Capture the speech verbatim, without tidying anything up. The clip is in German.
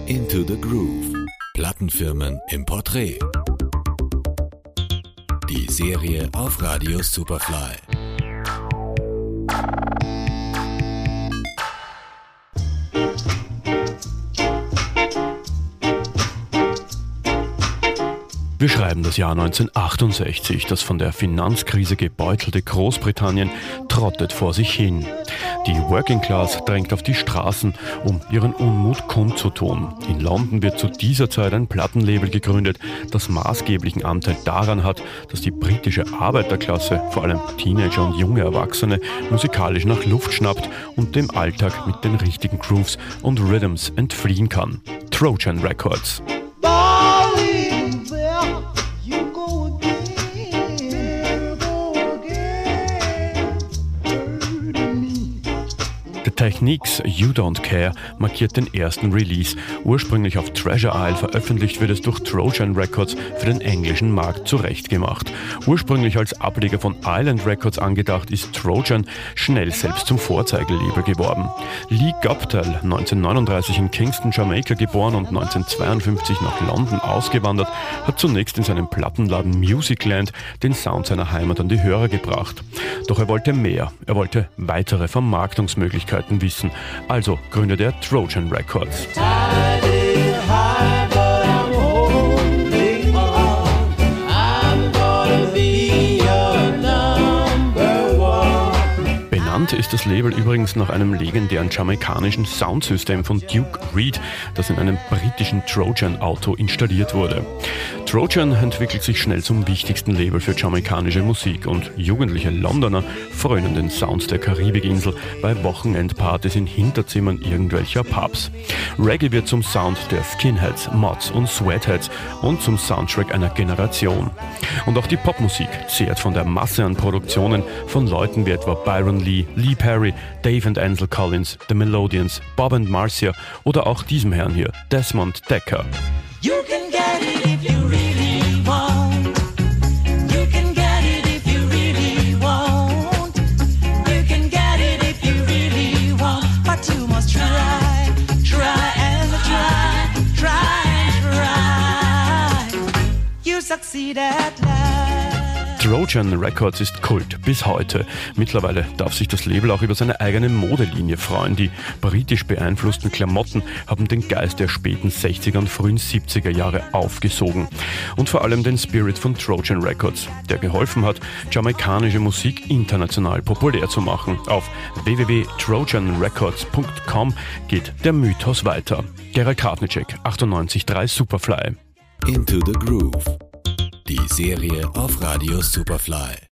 Into the Groove. Plattenfirmen im Porträt. Die Serie auf Radio Superfly. Wir schreiben das Jahr neunzehnhundertachtundsechzig. Das von der Finanzkrise gebeutelte Großbritannien trottet vor sich hin. Die Working Class drängt auf die Straßen, um ihren Unmut kundzutun. In London wird zu dieser Zeit ein Plattenlabel gegründet, das maßgeblichen Anteil daran hat, dass die britische Arbeiterklasse, vor allem Teenager und junge Erwachsene, musikalisch nach Luft schnappt und dem Alltag mit den richtigen Grooves und Rhythms entfliehen kann. Trojan Records. The Techniques You Don't Care markiert den ersten Release. Ursprünglich auf Treasure Isle veröffentlicht, wird es durch Trojan Records für den englischen Markt zurechtgemacht. Ursprünglich als Ableger von Island Records angedacht, ist Trojan schnell selbst zum Vorzeigelabel geworden. Lee Guptill, neunzehnhundertneununddreißig in Kingston, Jamaika geboren und neunzehnhundertzweiundfünfzig nach London ausgewandert, hat zunächst in seinem Plattenladen Musicland den Sound seiner Heimat an die Hörer gebracht. Doch er wollte mehr. Er wollte weitere Vermarktungsmöglichkeiten wissen. Also gründet er Trojan Records. Benannt ist das Label übrigens nach einem legendären jamaikanischen Soundsystem von Duke Reed, das in einem britischen Trojan-Auto installiert wurde. Trojan entwickelt sich schnell zum wichtigsten Label für jamaikanische Musik und jugendliche Londoner frönen den Sounds der Karibikinsel bei Wochenendpartys in Hinterzimmern irgendwelcher Pubs. Reggae wird zum Sound der Skinheads, Mods und Sweatheads und zum Soundtrack einer Generation. Und auch die Popmusik zehrt von der Masse an Produktionen von Leuten wie etwa Byron Lee, Lee Perry, Dave and Ansel Collins, The Melodians, Bob and Marcia oder auch diesem Herrn hier, Desmond Dekker. You can get it if you really want. You can get it if you really want. You can get it if you really want. But you must try, try and try, try and try. You succeed at last. Trojan Records ist Kult bis heute. Mittlerweile darf sich das Label auch über seine eigene Modelinie freuen. Die britisch beeinflussten Klamotten haben den Geist der späten sechziger und frühen siebziger Jahre aufgesogen. Und vor allem den Spirit von Trojan Records, der geholfen hat, jamaikanische Musik international populär zu machen. Auf w w w punkt trojan records punkt com geht der Mythos weiter. Gerald Kartnicek, achtundneunzig Komma drei Superfly. Into the Groove. Die Serie auf Radio Superfly.